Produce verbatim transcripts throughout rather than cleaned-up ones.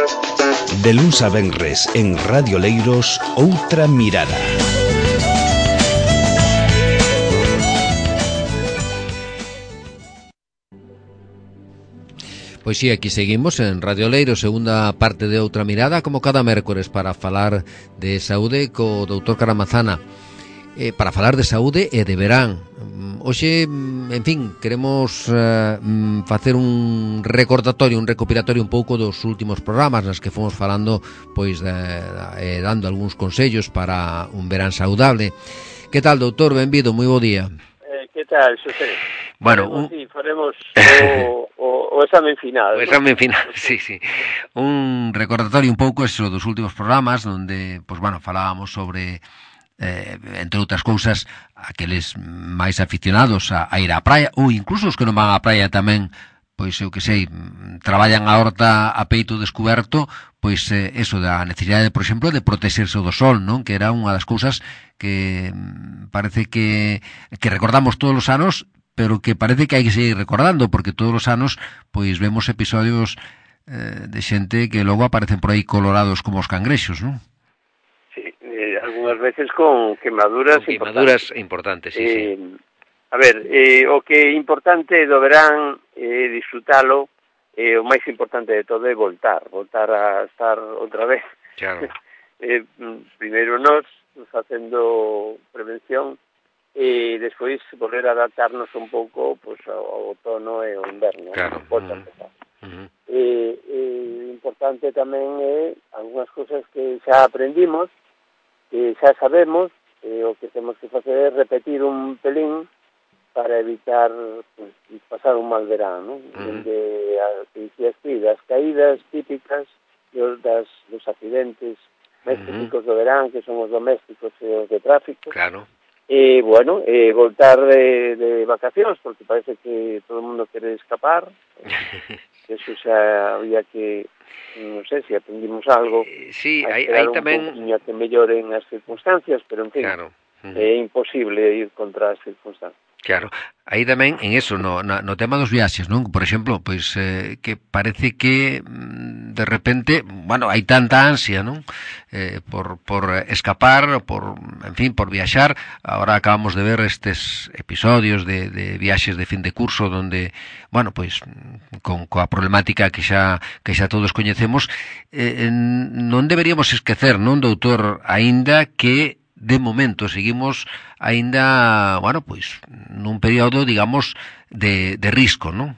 De luns a venres en Radio Leiros, Outra Mirada. Pois si, aquí seguimos en Radio Leiro, segunda parte de Outra Mirada, como cada mércores, para falar de saúde co doutor Caramazana, eh, para falar de saúde e de verán. Hoxe, en fin, queremos uh, facer un recordatorio, un recopilatorio un pouco dos últimos programas nas que fomos falando, pois, de, de, dando algúns consellos para un verán saudable. Que tal, doutor? Benvido, moi bo día. Eh, que tal, Xosé? Bueno, faremos, un... sí, faremos o, o, o examen final. O examen final, sí, sí. Un recordatorio un pouco eso dos últimos programas onde, pois, bueno, falábamos sobre, eh, entre outras cousas, aqueles máis aficionados a, a ir á praia, ou incluso os que non van á praia tamén, pois, eu que sei, traballan a horta a peito descoberto, pois, eh, eso da necesidade, por exemplo, de protexerse do sol, non? Que era unha das cousas que parece que, que recordamos todos os anos, pero que parece que hai que seguir recordando, porque todos os anos pois vemos episodios eh, de xente que logo aparecen por aí colorados como os cangrexos, non? Sí, eh, algunhas veces con quemaduras, con quemaduras importantes. importantes, sí, eh, sí. A ver, eh, o que é importante do verán é eh, disfrutalo, eh, o máis importante de todo é voltar, voltar a estar outra vez. Claro. eh, primeiro nós, facendo prevención, e despois volver a adaptarnos un pouco pues, ao outono e ao inverno. Claro. Uh -huh. Uh -huh. E, e importante tamén é algunhas cousas que xa aprendimos, que xa sabemos, e o que temos que facer é repetir un pelín para evitar pues, pasar un mal verán, ¿no? Uh -huh. Donde as, as caídas típicas dos, das, dos accidentes máis uh -huh. típicos do verán, que son os domésticos e os de tráfico. Claro. E, bueno, eh, voltar de, de vacacións, porque parece que todo o mundo quere escapar. Eso xa había que, non sei se aprendimos algo. Eh, sí, hai, hai tamén... un que melloren as circunstancias, pero, en fin, claro. Uh -huh. É imposible ir contra as circunstancias. Claro, aí tamén en eso, no, no tema dos viaxes, non? Por exemplo, pois eh, que parece que de repente, bueno, hai tanta ansia, non? Eh, por, por escapar, por, en fin, por viaxar. Ahora acabamos de ver estes episodios de, de viaxes de fin de curso donde, bueno, pois con coa problemática que xa que xa todos coñecemos, eh, non deberíamos esquecer, non, doutor, aínda que de momento seguimos aínda, bueno, pois nun período, digamos, de, de risco, non?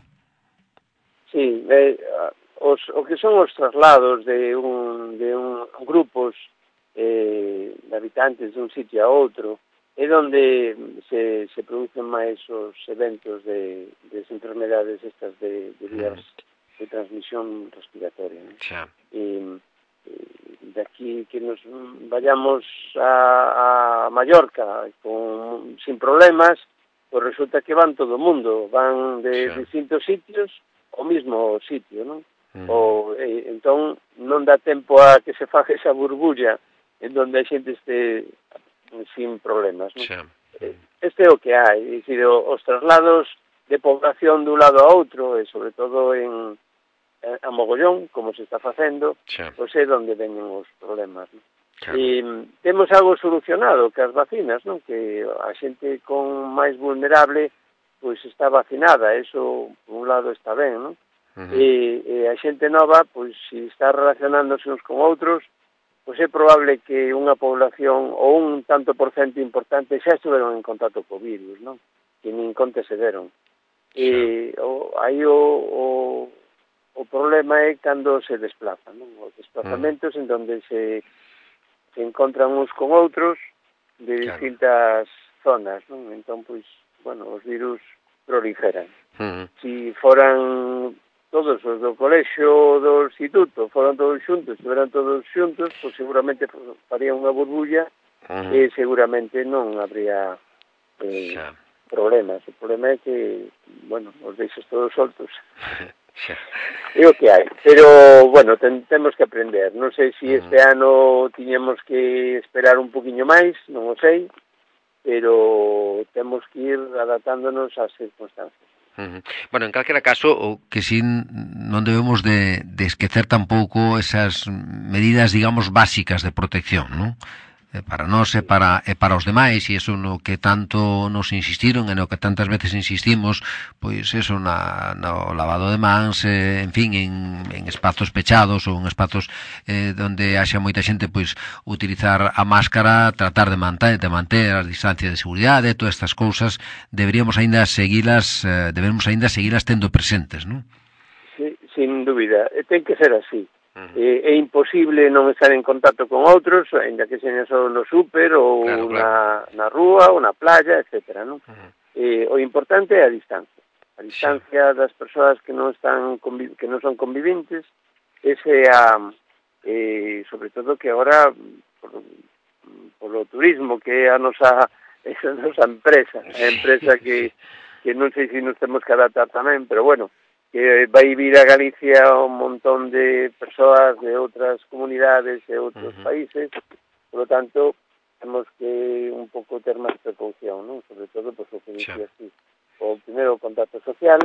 Sí, eh, os, o que son os traslados de un, de un grupos eh, de habitantes de un sitio a outro é onde se, se producen máis os eventos de, de enfermedades estas de, de vías mm. de transmisión respiratoria, ¿no? Xa. E de aquí que nos vayamos a, a Mallorca con, sin problemas, pues resulta que van todo o mundo, van de sí. distintos sitios ao mismo sitio, non? Uh-huh. O, eh, entón non dá tempo a que se faga esa burbulla en donde a xente este sin problemas, non? Sí. Uh-huh. Este é o que hai, é dicir, os traslados de población dun lado a outro, e sobre todo en a mogollón, como se está facendo, sí. Pois é onde venen os problemas, non? Claro. E temos algo solucionado, que as vacinas, non? Que a xente con máis vulnerable pois está vacinada, eso por un lado está ben, non? Uh-huh. E, e a xente nova, pois se está relacionándose uns con outros, pois é probable que unha población ou un tanto por cento importante xa estuveron en contacto co virus, non? Que nin conte se deron. Sí. E o, aí o, o O problema é cando se desplazan, non? Os desplazamentos mm. en donde se, se encontran uns con outros de claro. distintas zonas, non? Entón, pois, bueno, os virus proliferan. Mm. Si foran todos os do colexio do instituto, foran todos xuntos, estuveran todos xuntos, pois seguramente farían unha burbulla mm. e seguramente non habría eh, problemas. O problema é que, bueno, os deixas todos soltos. É o que hai, pero, bueno, ten, temos que aprender. Non sei se este uh-huh. ano tiñamos que esperar un poquinho máis, non o sei, pero temos que ir adaptándonos ás circunstancias. Uh -huh. Bueno, en calquera caso, o que si non debemos de, de esquecer tampouco esas medidas, digamos, básicas de protección, non? Eh, para nós e para, e para os demais, e iso no que tanto nos insistiron e no que tantas veces insistimos, pois eso na, no lavado de mans, eh, en fin, en, en espazos pechados ou en espazos eh, onde haxa moita xente, pois utilizar a máscara, tratar de manter, de manter a distancia de seguridade, todas estas cousas deberíamos aínda seguilas, eh, debemos aínda seguilas tendo presentes, non? Sí, sin dúbida, ten que ser así. Eh, é imposible non estar en contacto con outros, ainda que seña só no súper ou claro, claro. Na, na rúa ou na playa, etcétera, non? Uh -huh. eh, o importante é a distancia. A distancia sí. das persoas que non están que non son conviventes, ese é a eh, sobre todo que agora por, por o turismo que é a nosa, esa nosa empresa, a empresa que, que non sei se nos temos que adaptar tamén, pero bueno, que vai vir a Galicia un montón de persoas de outras comunidades e outros uh -huh. países, por lo tanto, temos que un pouco ter máis precaución, non? Sobre todo, pois, o que dixe así. O primeiro, o contacto social,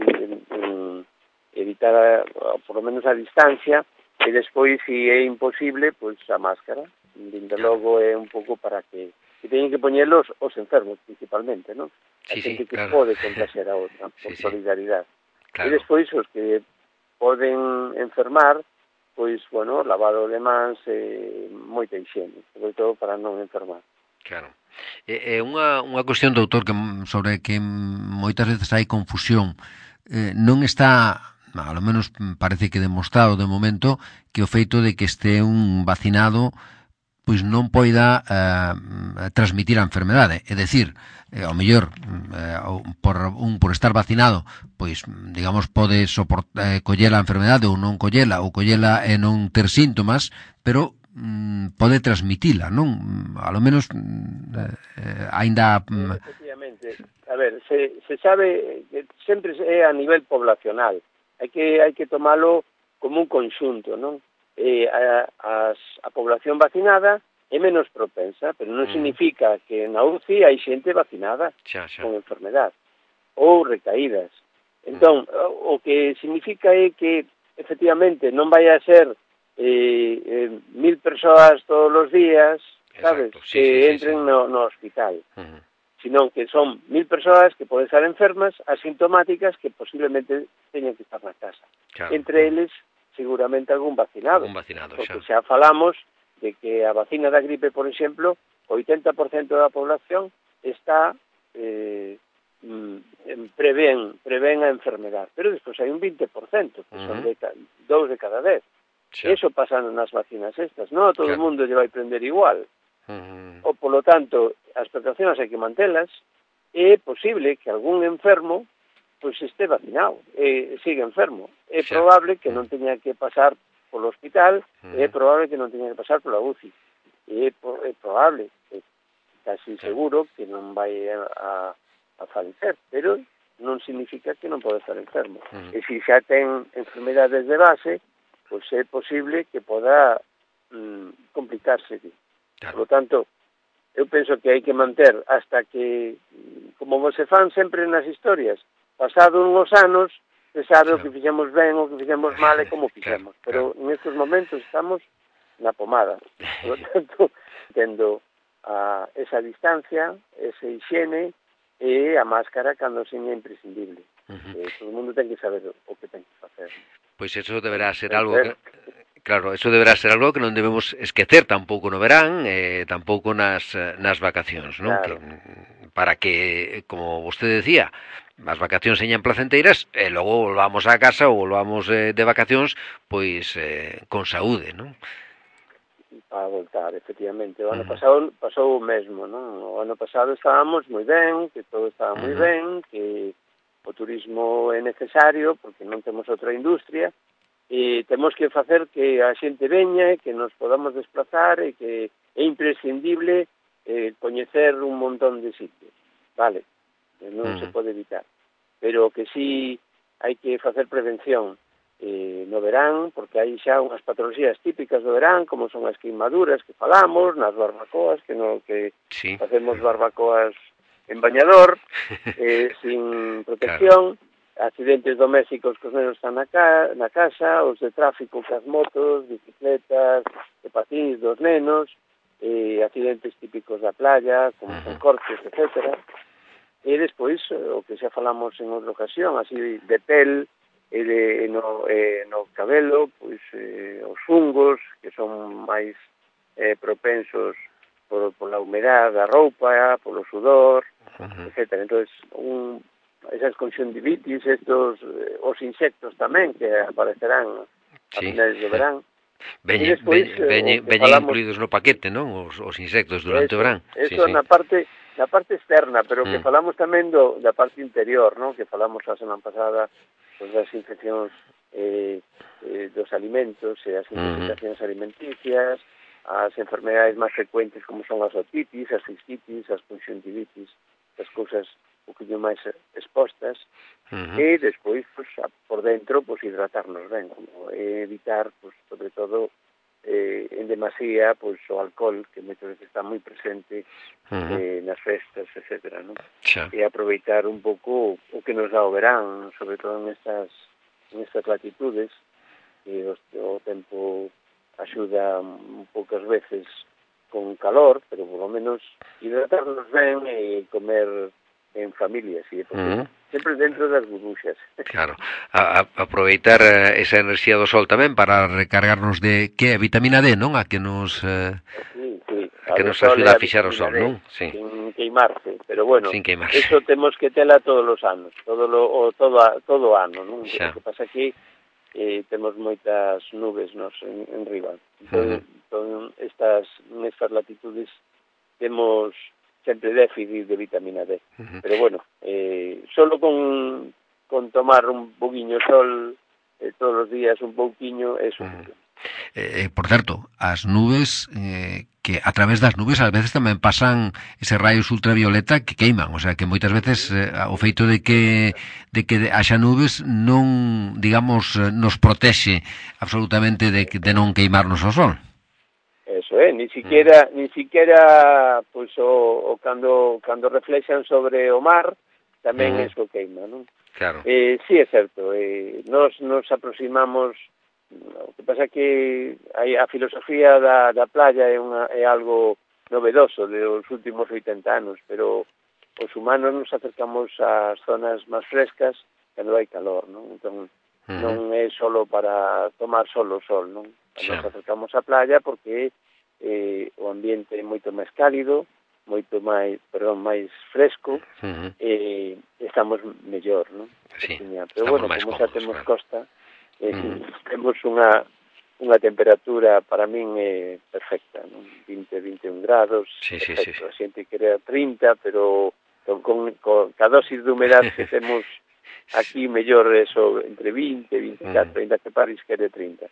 evitar, a, por lo menos, a distancia, e despois, se é imposible, pois, a máscara. Dende logo, é un pouco para que, que teñen que poñelos os enfermos, principalmente, non? A sí, xente sí, que claro. pode contagiar a outra, por sí, solidaridade. Sí. Claro. E despois os que poden enfermar, pois, bueno, lavado de mans e moita higiene, sobre todo para non enfermar. Claro. É, é unha, unha cuestión, doutor, que sobre que moitas veces hai confusión. Eh, non está, ao menos parece que demostrado de momento, que o feito de que este un vacinado pois non poida eh, transmitir a enfermedade, é dicir, eh, ao mellor eh, por un por estar vacinado, pois digamos pode soportar eh, coller a enfermedade ou non collela, ou collela e non ter síntomas, pero mm, pode transmitila, non? A lo menos eh, aínda mm... Efectivamente. A ver, se, se sabe que sempre é a nivel poblacional. Hai que hai que tomalo como un conxunto, non? Eh, a, a, a población vacinada é menos propensa, pero non mm. significa que na U C I hai xente vacinada xa, xa. con enfermedad ou recaídas. Entón, mm. o que significa é que efectivamente non vai a ser eh, eh, mil persoas todos os días, sabes, Exacto. Sí, que sí, entren sí, sí. No, no hospital, mm. sino que son mil persoas que poden estar enfermas, asintomáticas, que posiblemente teñen que estar na casa. Claro. Entre mm. eles seguramente algún vacinado, algún vacinado porque xa. xa falamos de que a vacina da gripe, por exemplo, o oitenta por cento da población está eh, prevén, prevén a enfermedade, pero despois hai un vinte por cento, que uh -huh. son de dous de cada dez. Xa. Eso pasa nas vacinas estas, non a todo claro. o mundo lle vai prender igual. Uh -huh. O, polo tanto, as precaucións hai que mantelas, é posible que algún enfermo pois este vacinado, e sigue enfermo. É xa. probable que non teña que pasar polo hospital, uh -huh. é probable que non teña que pasar pola U C I, é, é probable, é casi xa. seguro que non vai a, a falecer, pero non significa que non pode estar enfermo. Uh -huh. E se xa ten enfermedades de base, pois é posible que poda mm, complicarse. Claro. Por lo tanto, eu penso que hai que manter hasta que, como se fan sempre nas historias, pasado uns anos, se sabe claro. o que fixemos ben, o que fixemos mal e como fixemos. Claro, pero claro. nestes momentos estamos na pomada. Por lo tanto, tendo a esa distancia, esa higiene e a máscara cando seña imprescindible. Uh -huh. eh, todo o mundo ten que saber o que ten que facer. Pois eso deberá ser algo que... Claro, eso deberá ser algo que non debemos esquecer tampouco no verán, eh, tampouco nas, nas vacacións, non? Claro. Que, para que, como vostede decía, as vacacións señan placenteiras e logo volvamos a casa ou volvamos eh, de vacacións pois eh, con saúde, non? Para voltar, efectivamente. O ano uh -huh. pasado pasou o mesmo, non? O ano pasado estábamos moi ben, que todo estaba moi uh -huh. ben, que o turismo é necesario porque non temos outra industria, e temos que facer que a xente veña, que nos podamos desplazar e que é imprescindible eh, coñecer un montón de sitios. Vale, non uh -huh. se pode evitar. Pero que sí hai que facer prevención eh, no verán, porque hai xa unhas patologías típicas do verán, como son as queimaduras que falamos, nas barbacoas, que no que sí. facemos barbacoas en bañador, eh, sin protección, claro. Accidentes domésticos que os nenos están na, ca na casa, os de tráfico cas motos, bicicletas, de patins dos nenos, eh, accidentes típicos da playa, como uh -huh. son cortes, etcétera. E despois, o que xa falamos en outra ocasión, así de pel, e de, no, eh, no cabelo, pois eh, os fungos, que son máis eh, propensos por, por la humedad da roupa, polo sudor, uh -huh. etcétera. Entón, un, esas conxuntivitis, estos, eh, os insectos tamén, que aparecerán a sí. finales do verán. Veñen, veñen, veñen falamos, incluídos no paquete, non? Os, os insectos durante eso, o verán. Eso sí, na sí. parte na parte externa, pero mm. que falamos tamén do, da parte interior, non? Que falamos a semana pasada pues, das infeccións eh, eh, dos alimentos e as intoxicacións mm. alimenticias, as enfermedades máis frecuentes como son as otitis, as cistitis, as conxuntivitis, as cousas un poquinho máis expostas, uh -huh. e despois, pues, por dentro, pues, hidratarnos ben, como evitar, pues, sobre todo, eh, en demasía, pues, o alcohol, que moitas veces está moi presente uh -huh. eh, nas festas, etcétera, ¿no? Xa. E aproveitar un pouco o que nos dá o verán, sobre todo en estas, en estas latitudes, que o, o tempo axuda un poucas veces con calor, pero por lo menos hidratarnos ben e comer en familia, sí, porque uh -huh. sempre dentro das burbuxas. Claro, a, a aproveitar esa enerxía do sol tamén para recargarnos de, que é, vitamina D, non? A que nos eh, sí, sí. a que nos axuda a fixar o sol, D, non? Sí. Sin queimarse, pero bueno, sin queimarse. Eso temos que tela todos os anos, todo lo o todo a, todo ano, non? Xa. O que pasa aquí eh, temos moitas nubes nos en, en riba. Entón, uh -huh. entón estas nestas latitudes temos sempre déficit de vitamina D. Uh -huh. Pero bueno, eh, solo con, con tomar un poquinho sol eh, todos os días, un pouquiño, é suficiente. Uh -huh. Eh, por certo, as nubes, eh, que a través das nubes ás veces tamén pasan ese rayos ultravioleta que queiman, o sea, que moitas veces eh, o feito de que de que haxa nubes non, digamos, nos protexe absolutamente de, de non queimarnos o sol. Eso, eh, ni siquiera, mm. ni siquiera, pues, o, o cando, cando reflexan sobre o mar, tamén mm. eso queima, non? Claro. Eh, sí, é certo, eh, nos, nos aproximamos, o que pasa que hai, a filosofía da, da playa é, unha, é algo novedoso dos últimos oitenta anos, pero os humanos nos acercamos ás zonas máis frescas cando hai calor, non? Entón, mm. non é solo para tomar solo o sol, non? Sí. Nos acercamos á playa porque eh, o ambiente é moito máis cálido, moito máis, perdón, máis fresco, uh -huh. e estamos mellor, non? Sí, pero bueno, como xa temos claro. costa, eh, uh -huh. temos unha unha temperatura para min é perfecta, non? vinte, vinte e un grados, sí, perfecto. Sí, sí, sí. A xente quere trinta, pero con, con, con ca dosis de humedade que temos aquí mellor eso, entre vinte e vinte e catro, ainda mm. que París quere trinta.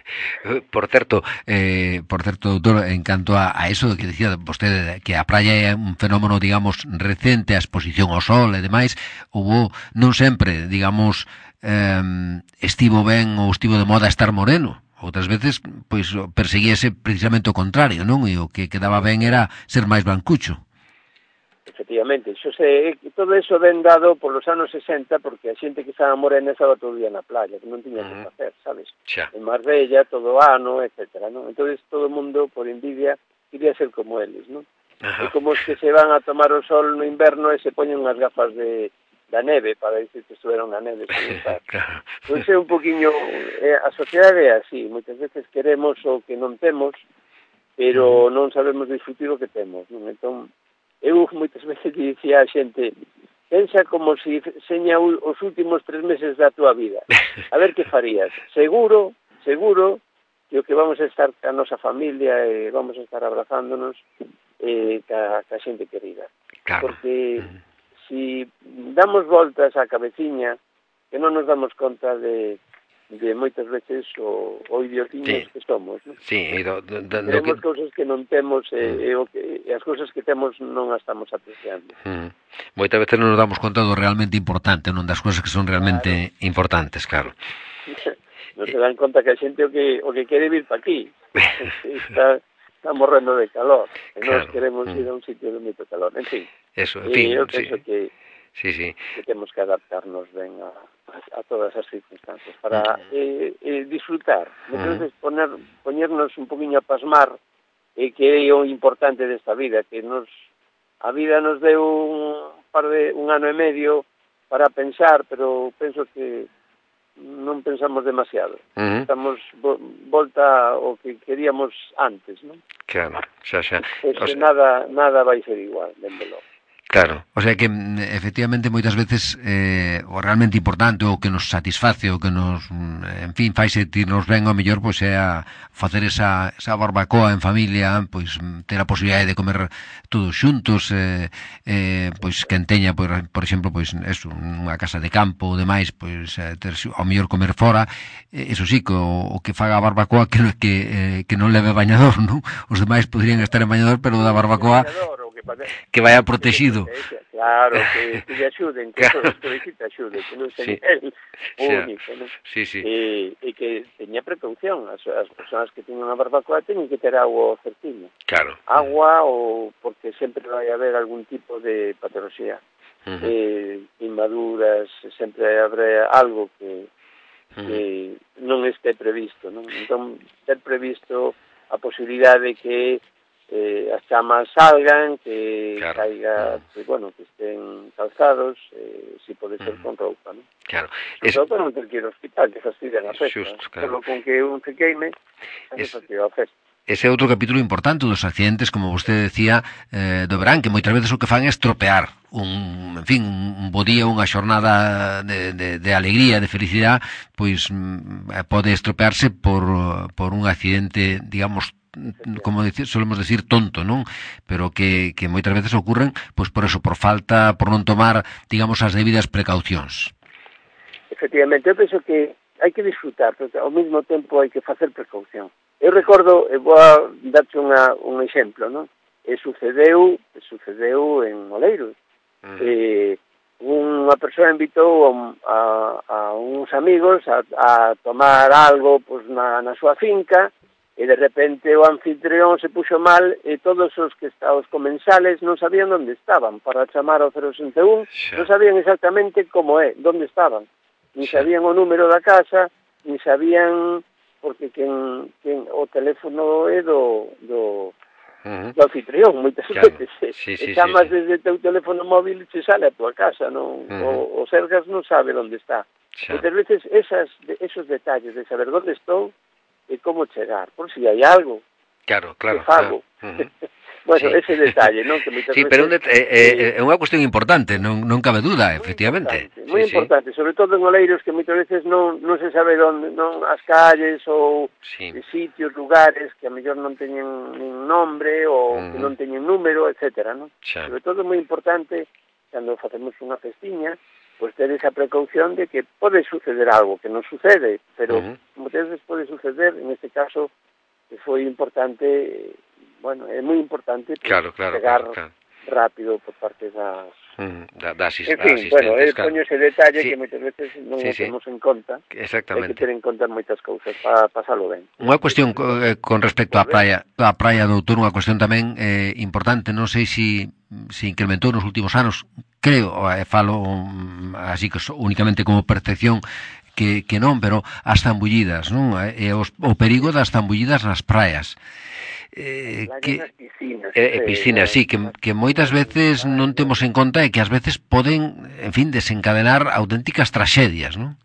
Por certo, eh, por certo, doutor, en canto a, a eso que dicía vostede, que a praia é un fenómeno, digamos, recente, a exposición ao sol e demais, hubo, non sempre, digamos, eh, estivo ben ou estivo de moda estar moreno. Outras veces, pois, perseguíase precisamente o contrario, non? E o que quedaba ben era ser máis brancucho. Efectivamente, xo se, todo eso ven dado polos anos sesenta, porque a xente que estaba morena estaba todo o día na playa, que non tiña uh -huh. que facer, sabes? Xa. En Marbella, todo o ano, etcétera, non? Entonces todo o mundo, por envidia, quería ser como eles, non? Uh -huh. É como os que se van a tomar o sol no inverno e se poñen unhas gafas de da neve para dicir que estuveron na neve. Claro. Pois é un poquinho, eh, a sociedade é así, moitas veces queremos o que non temos, pero uh -huh. non sabemos disfrutir o que temos, non? Entón, eu moitas veces dicía a xente, pensa como se si seña os últimos tres meses da tua vida, a ver que farías. Seguro, seguro que o que vamos a estar ca nosa familia e vamos a estar abrazándonos eh, ca, ca xente querida. Claro. Porque si damos voltas á cabeciña, que non nos damos conta de de moitas veces o, o idiotiños sí. que somos, ¿no? Sí, e do, do, do, Tenemos que... cousas que non temos e, mm. e, o que, e as cousas que temos non as estamos apreciando. Mm. Moitas veces non nos damos conta do realmente importante, non das cousas que son realmente claro. importantes, claro. Non se dan conta que a xente o que o que quere vir pa aquí. Está, está morrendo de calor. E claro. Nós queremos mm. ir a un sitio de moito calor. En fin. eso, en fin, eu sí. penso que, sí, sí. que temos que adaptarnos ben a, a todas as circunstancias para mm. eh, eh, disfrutar. Muchas veces poner, poñernos un poquinho a pasmar e que é o importante desta vida, que nos a vida nos deu un par de un ano e medio para pensar, pero penso que non pensamos demasiado. Uh-huh. Estamos vo, volta ao que queríamos antes, non? Claro, xa, xa. Pues o sea, nada, nada vai ser igual, dende logo. Claro, o sea que efectivamente moitas veces eh, o realmente importante o que nos satisface o que nos, en fin, fai sentirnos ben ao mellor, pois é a facer esa, esa barbacoa en familia, pois ter a posibilidade de comer todos xuntos, eh, eh, pois quen teña, por, por exemplo, pois eso, unha casa de campo ou demais, pois eh, ter ao mellor comer fora, eh, eso sí, que o, o que faga a barbacoa que, que, eh, que non leve bañador, non? Os demais podrían estar en bañador, pero da barbacoa que vaya protegido. Claro, que, que lle axuden, que claro. Todo isto te axude, que non ten sí. El único, non? Sí, sí. E, e que teña precaución, as, as persoas que teñen unha barbacoa teñen que ter agua certiña. Claro. Agua, ou porque sempre vai haber algún tipo de patoloxía. Uh-huh. Eh, invaduras, sempre habrá algo que, uh-huh. que non este previsto, non? Entón, ter previsto a posibilidade que eh, as chamas salgan, que claro. Caiga, que, bueno, que estén calzados, eh, si pode ser uh-huh. con roupa, non? Claro. Es... Roupa non ter que ir ao hospital, que fastidian a festa. Just, claro. Solo con que un se queime, es... fastidia a festa. Ese é outro capítulo importante dos accidentes, como vostede decía, eh, do verán, que moitas veces o que fan é estropear un, en fin, un bo día, unha xornada de, de, de alegría, de felicidade, pois pode estropearse por, por un accidente, digamos, como decir, solemos decir tonto, non? Pero que, que moitas veces ocurren, pois por eso, por falta, por non tomar, digamos, as debidas precaucións. Efectivamente, eu penso que hai que disfrutar, pero ao mesmo tempo hai que facer precaución. Eu recordo, eu vou a darte unha, un exemplo, non? E sucedeu, sucedeu en Oleiros. Uh-huh. Eh, unha persoa invitou a, a uns amigos a, a tomar algo pois, na, na súa finca, e de repente o anfitrión se puxo mal e todos os que estaban, os comensales non sabían onde estaban para chamar ao cero sesenta e un, non sabían exactamente como é, onde estaban. Ni sabían o número da casa, ni sabían, porque quen, quen, o teléfono é do, do, uh-huh. do anfitrión, moitas claro. veces. Sí, sí, e chamas sí, sí. desde teu teléfono móvil e se sale a tua casa, non? Uh-huh. O, o Sergas non sabe onde está. Sí. Moitas veces esas, esos detalles de saber onde estou e como chegar, por si hai algo. Claro, claro. Que fago. Claro. Uh-huh. Bueno, sí. Ese detalle, non? Que sí, pero veces, é eh, eh, unha cuestión importante, non, non cabe duda, efectivamente. Moi sí, importante, sí. Sobre todo en Oleiros, que moitas veces non, non se sabe onde, non as calles ou sí. sitios, lugares que a mellor non teñen nin nombre ou uh-huh. que non teñen número, etcétera, non? Sí. Sobre todo é moi importante, cando facemos unha festiña, pois ter esa precaución de que pode suceder algo, que non sucede, pero uh-huh. moitas veces pode suceder, en este caso, que foi importante... Bueno, é moi importante pues, claro, claro, chegar claro, claro. rápido por parte das... Mm, da, da asist- en fin, bueno, é claro. Poño ese detalle sí. que moitas veces non sí, o temos sí. en conta. Exactamente. Hai que ter en conta moitas cousas para pasalo ben. Unha cuestión eh, con respecto á praia, á praia do Outono, unha cuestión tamén eh, importante, non sei se si, si incrementou nos últimos anos, creo, eh, falo um, así que so, únicamente como percepción, que, que non, pero as zambullidas, non? E os, o perigo das zambullidas nas praias. Eh, que piscinas, eh, piscinas, sí, que, que moitas veces non temos en conta e que ás veces poden, en fin, desencadenar auténticas tragedias, non?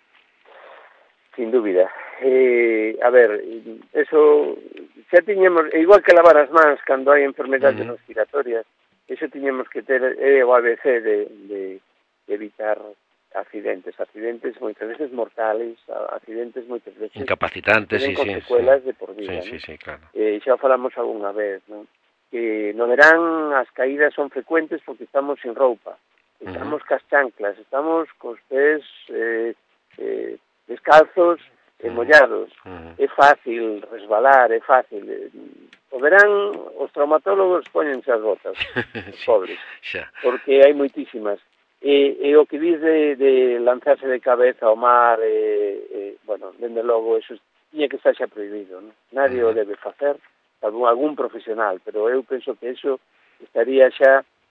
Sin dúbida. Eh, a ver, eso xa tiñemos, igual que lavar as mans cando hai enfermedades uh-huh. respiratorias, eso tiñemos que ter eh, o A B C de, de evitar accidentes, accidentes moitas veces mortales, accidentes moitas veces incapacitantes, sí, con secuelas sí. de por vida, sí, ¿no? sí, sí, claro. Eh, xa falamos algunha vez, ¿no? Que no verán as caídas son frecuentes porque estamos sin roupa, estamos uh-huh. cas chanclas, estamos cos pés eh, eh, descalzos e uh-huh. mollados, uh-huh. é fácil resbalar, é fácil. O verán, os traumatólogos póñense as botas, os pobres, sí. porque hai moitísimas. E, e o que diz de, de lanzarse de cabeza ao mar, e, e, bueno, dende logo, eso tiña que estar xa prohibido, non? Nadie uh-huh. o debe facer, salvo algún profesional, pero eu penso que eso estaría xa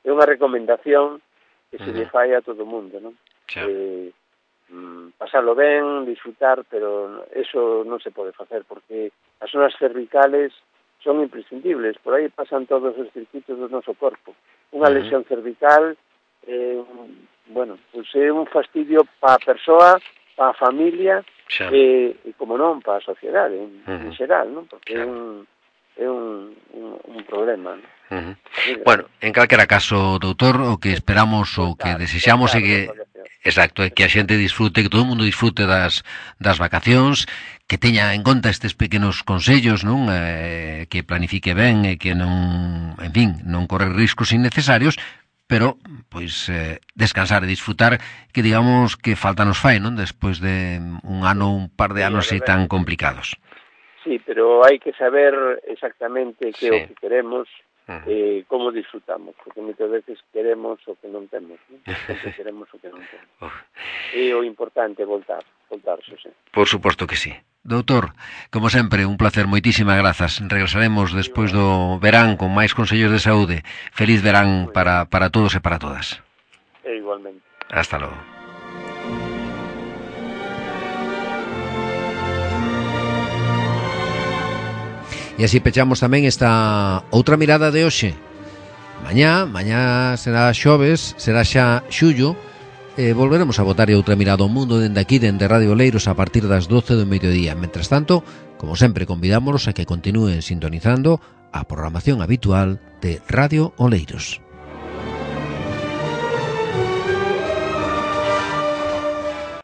é unha recomendación que se Uh-huh. lle fai a todo o mundo, non? Xa. Eh, mm, pasarlo ben, disfrutar, pero eso non se pode facer porque as zonas cervicales son imprescindibles, por aí pasan todos os circuitos do noso corpo. Unha Uh-huh. lesión cervical, eh, bueno, pues é un fastidio para a persoa, para a familia, e, e como non, para a sociedade en, uh-huh. en xeral, non? Porque claro. é un é un, un, un problema, non? Uh-huh. Bueno, en calquera caso, doutor, o que esperamos ou que desexamos é que exacto, é que a xente disfrute, que todo o mundo disfrute das, das vacacións, que teña en conta estes pequenos consellos, non? Eh, que planifique ben e que non, en fin, non correr riscos innecesarios, pero, pois, eh, descansar e disfrutar, que digamos que falta nos fai, non? Despois de un ano, un par de anos así tan complicados. Sí, pero hai que saber exactamente que é sí. o que queremos, uh-huh. eh, como disfrutamos, porque moitas veces queremos o que non temos, non? Sempre queremos o que non temos. Uh. E o importante é voltar, voltarse, sí. Por suposto que sí. Doutor, como sempre, un placer, moitísimas grazas. Regresaremos despois do verán con máis consellos de saúde. Feliz verán para, para todos e para todas. E igualmente. Hasta logo. E así pechamos tamén esta outra mirada de hoxe. Mañá, mañá será xoves, será xa xullo, e volveremos a botar outra mirada ao mundo dende aquí, dende Radio Oleiros, a partir das doce do mediodía. Mentres tanto, como sempre, convidámonos a que continúen sintonizando a programación habitual de Radio Oleiros.